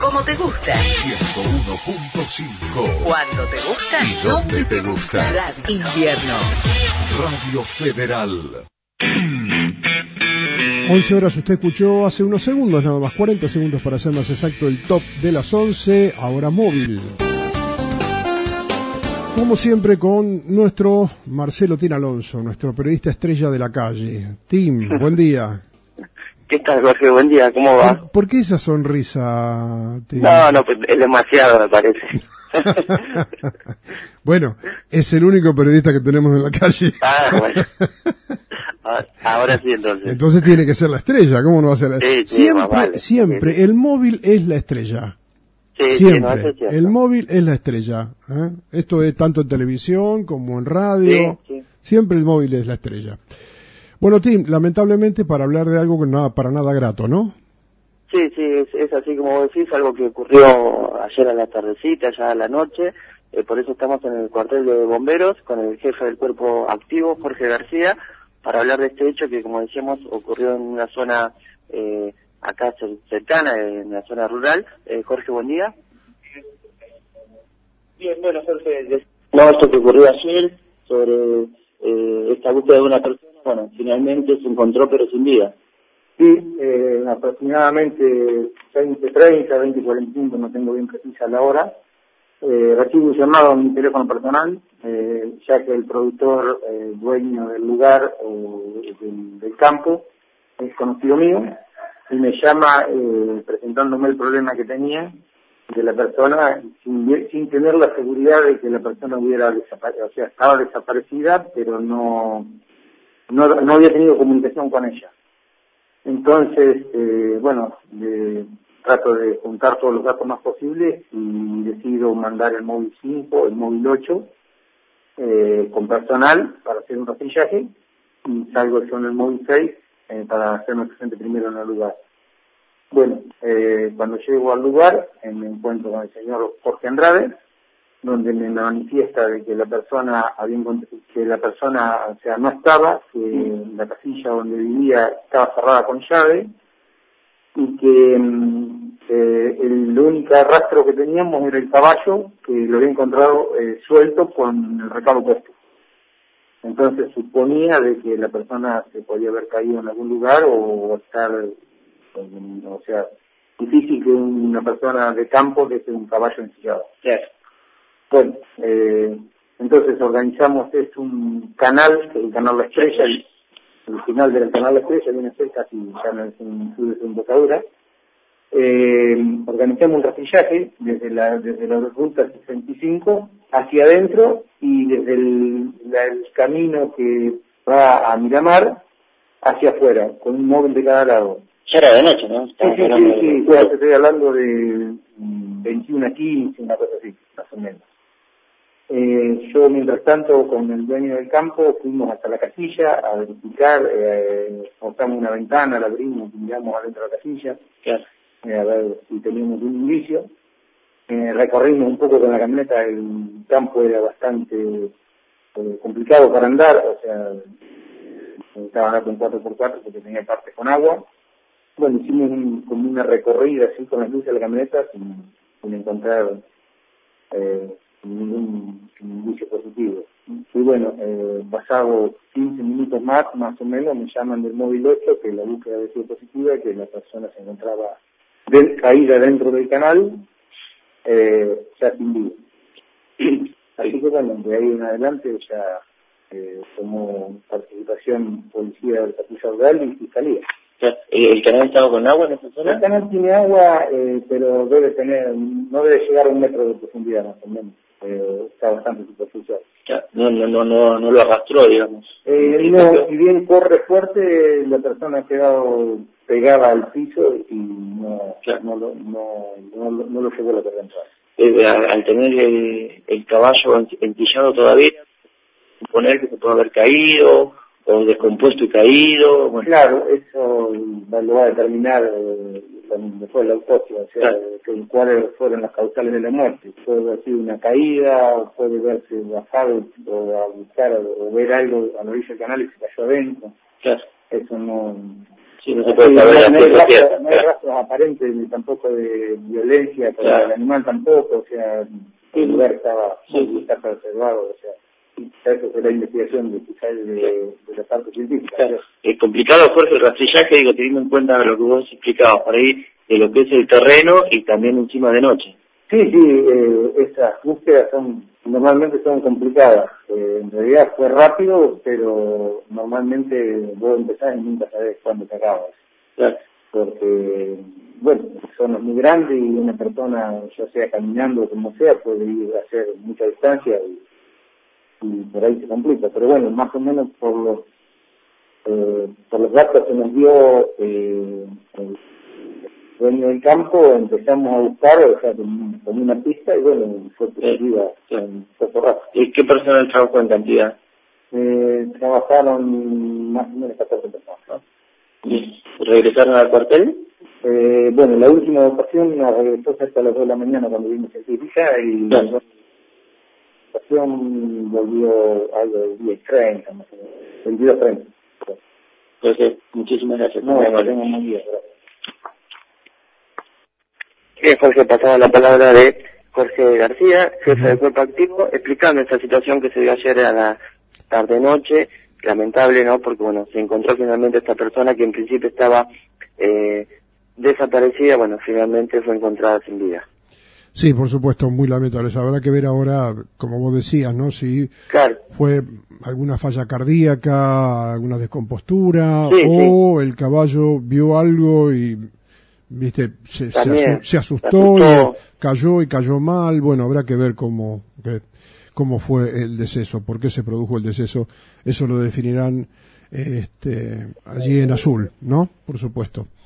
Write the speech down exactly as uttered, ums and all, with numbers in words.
como te gusta. ciento uno punto cinco. Cuando te gusta. ¿Y dónde te gusta? Radio Invierno. Radio Federal. once horas, usted escuchó hace unos segundos, nada más, cuarenta segundos para ser más exacto, el top de las once, ahora móvil. Como siempre con nuestro Marcelo Tin Alonso, nuestro periodista estrella de la calle. Tim, buen día. ¿Qué tal, Jorge? Buen día, ¿cómo va? ¿Por, ¿por qué esa sonrisa, Tim? No, no, pues es demasiado, me parece. Bueno, es el único periodista que tenemos en la calle. Ah, bueno. Ahora sí, entonces. Entonces tiene que ser la estrella, ¿cómo no va a ser la estrella? Sí, sí, siempre, vale. siempre, Sí. El móvil es la estrella. Sí, Siempre, sí, no, eso es cierto. el móvil es la estrella. ¿eh? Esto es tanto en televisión como en radio. Sí, sí. Siempre el móvil es la estrella. Bueno, Tim, lamentablemente para hablar de algo que no para nada grato, ¿no? Sí, sí, es, es así como vos decís, algo que ocurrió ayer a la tardecita, ya a la noche. Eh, por eso estamos en el cuartel de bomberos con el jefe del cuerpo activo, Jorge García, para hablar de este hecho que, como decíamos, ocurrió en una zona eh, acá cercana, en la zona rural. Eh, Jorge, buen día. Bien, bueno, Jorge, no, esto que ocurrió ayer sobre eh, esta búsqueda de una persona, bueno, finalmente se encontró pero sin vida. Sí, eh, aproximadamente veinte treinta, veinte cuarenta y cinco, no tengo bien precisa la hora. Eh, recibo un llamado a mi teléfono personal, eh, ya que el productor, eh, dueño del lugar o del, del campo, es conocido mío, y me llama eh, presentándome el problema que tenía de la persona sin, sin tener la seguridad de que la persona hubiera desaparecido, o sea, estaba desaparecida, pero no, no, no había tenido comunicación con ella. Entonces, eh, bueno, eh, trato de juntar todos los datos más posibles y decido mandar el móvil cinco, el móvil ocho, eh, con personal para hacer un rastrillaje, y salgo yo en el móvil seis eh, para hacerme presente primero en el lugar. Bueno, eh, cuando llego al lugar, eh, me encuentro con el señor Jorge Andrade, donde me manifiesta de que la persona había que la persona, o sea, no estaba, que la casilla donde vivía estaba cerrada con llave, y que eh, el único rastro que teníamos era el caballo, que lo había encontrado eh, suelto con el recado puesto. Entonces suponía de que la persona se podía haber caído en algún lugar o estar, o sea, difícil que una persona de campo deje un caballo ensillado. Claro. Bueno, eh, entonces organizamos, es un canal, el canal La Estrella, el, el final del canal La Estrella viene a ser casi ya no es en su desembocadura. Eh, organizamos un rastrillaje desde la, desde la ruta sesenta y cinco hacia adentro y desde el, la, el camino que va a Miramar hacia afuera, con un móvil de cada lado. Ya era de noche, ¿no? Sí, sí, sí, sí, sí, estoy hablando de veintiuno a quince, una cosa así, más o menos. Eh, yo, mientras tanto, con el dueño del campo, fuimos hasta la casilla a verificar, eh, mostramos una ventana, la abrimos, miramos adentro de la casilla, Claro. eh, a ver si teníamos un indicio. Eh, recorrimos un poco con la camioneta, el campo era bastante eh, complicado para andar, o sea, estaba andando con cuatro por cuatro porque tenía partes con agua. Bueno, hicimos un, como una recorrida así con las luces de la camioneta sin, sin encontrar eh, ningún indicio positivo. Y bueno, eh, pasado quince minutos más, más o menos, me llaman del móvil ocho que la búsqueda había sido positiva y que la persona se encontraba de, caída dentro del canal, eh, ya sin vida. Así que bueno, de ahí en adelante ya eh, tomó participación policía del patrulla rural y fiscalía. ¿El canal estaba con agua en esa zona? El canal tiene agua, eh, pero debe tener, no debe llegar a un metro de profundidad más o menos. Eh, está bastante superficial. No, no, no, no, no lo arrastró, digamos. Eh, no, si bien corre fuerte, la persona ha quedado pegada al piso y no, Claro. no, lo, no, no, lo- no lo llevó a la corriente. Eh, al, al tener el, el caballo ent- entillado todavía, suponer que se puede haber caído, o descompuesto y caído, bueno. Claro, eso lo va a determinar eh, después de la autopsia, o sea, Claro. que, cuáles fueron las causales de la muerte. Puede haber sido una caída, puede haberse bajado o a buscar o ver algo a la orilla del canal y se cayó adentro. Claro. Eso no, Sí, no se puede Sí, saber no, la no hay ciencia rastros, cierta. no hay rastros aparentes ni tampoco de violencia para Claro. el animal tampoco, o sea, el lugar estaba Sí, muy sí. está preservado, o sea, quizá eso fue la investigación de quizá de, de la parte científica. Claro. Es complicado, Jorge, el rastrillaje, digo, teniendo en cuenta lo que vos explicabas por ahí, de lo que es el terreno y también encima de noche. Sí, sí, eh, esas búsquedas son, normalmente son complicadas. Eh, en realidad fue rápido, pero normalmente vos empezás y nunca sabés cuándo te acabas. Claro. Porque, bueno, son muy grandes y una persona, ya sea caminando o como sea, puede ir a hacer mucha distancia y, y por ahí se complica. Pero bueno, más o menos por los, eh, por los datos que nos dio eh, el dueño del campo, empezamos a buscar, o sea, con, con una pista y bueno, fue positiva en poco rato. ¿Y qué personal trabajó en cantidad? Eh, trabajaron más o menos catorce personas, ¿no? ¿Y regresaron al cuartel? Eh, bueno, la última ocasión nos regresó cerca a las dos de la mañana cuando vimos el Villa y Claro. la otra ocasión volvió algo del diez treinta, más o menos, veintidós treinta. Entonces, muchísimas gracias. No, Muy no amable. tengo más días, gracias. Bien, Jorge, pasaba la palabra de Jorge García, jefe del cuerpo activo, explicando esta situación que se dio ayer a la tarde-noche, lamentable, ¿no? Porque, bueno, se encontró finalmente esta persona que en principio estaba eh, desaparecida, bueno, finalmente fue encontrada sin vida. Sí, por supuesto, muy lamentable. Habrá que ver ahora, como vos decías, ¿no? Si Claro, fue alguna falla cardíaca, alguna descompostura, Sí, o el caballo vio algo y, viste, se, se, También, asu- se asustó, se asustó. y cayó y cayó mal. Bueno, habrá que ver cómo, que- cómo fue el deceso, por qué se produjo el deceso. Eso lo definirán este, allí en azul, ¿no? Por supuesto.